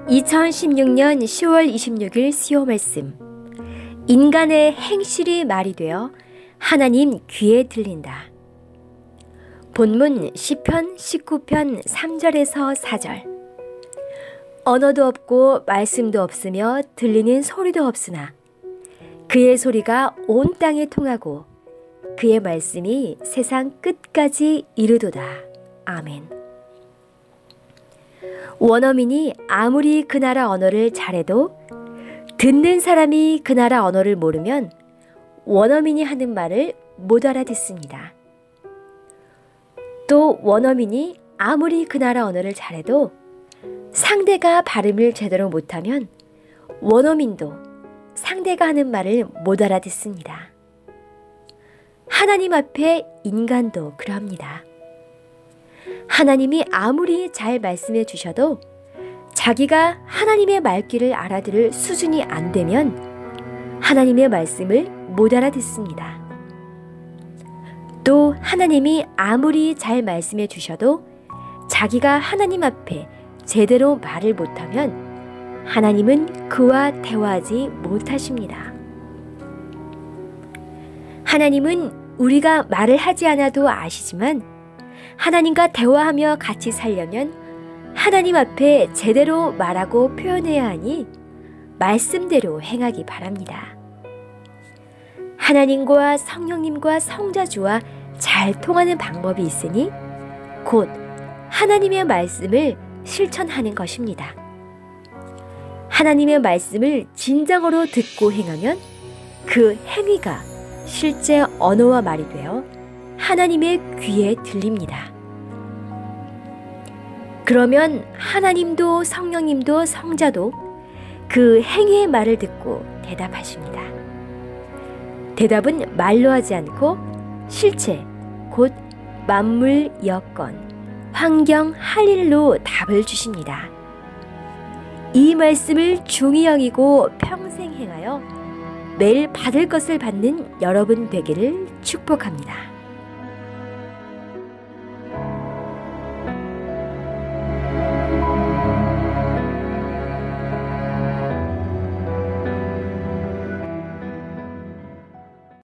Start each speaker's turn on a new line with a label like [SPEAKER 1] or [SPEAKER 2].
[SPEAKER 1] 2016년 10월 26일 수요 말씀. 인간의 행실이 말이 되어 하나님 귀에 들린다. 본문 시편 19편 3절에서 4절. 언어도 없고 말씀도 없으며 들리는 소리도 없으나 그의 소리가 온 땅에 통하고 그의 말씀이 세상 끝까지 이르도다. 아멘. 원어민이 아무리 그 나라 언어를 잘해도 듣는 사람이 그 나라 언어를 모르면 원어민이 하는 말을 못 알아듣습니다. 또 원어민이 아무리 그 나라 언어를 잘해도 상대가 발음을 제대로 못하면 원어민도 상대가 하는 말을 못 알아듣습니다. 하나님 앞에 인간도 그러합니다. 하나님이 아무리 잘 말씀해 주셔도 자기가 하나님의 말귀를 알아들을 수준이 안 되면 하나님의 말씀을 못 알아듣습니다. 또 하나님이 아무리 잘 말씀해 주셔도 자기가 하나님 앞에 제대로 말을 못하면 하나님은 그와 대화하지 못하십니다. 하나님은 우리가 말을 하지 않아도 아시지만 하나님과 대화하며 같이 살려면 하나님 앞에 제대로 말하고 표현해야 하니 말씀대로 행하기 바랍니다. 하나님과 성령님과 성자주와 잘 통하는 방법이 있으니 곧 하나님의 말씀을 실천하는 것입니다. 하나님의 말씀을 진정으로 듣고 행하면 그 행위가 실제 언어와 말이 되어 하나님의 귀에 들립니다. 그러면 하나님도 성령님도 성자도 그 행위의 말을 듣고 대답하십니다. 대답은 말로 하지 않고 실체, 곧 만물 여건, 환경 할 일로 답을 주십니다. 이 말씀을 중히 여기고 평생 행하여 매일 받을 것을 받는 여러분 되기를 축복합니다.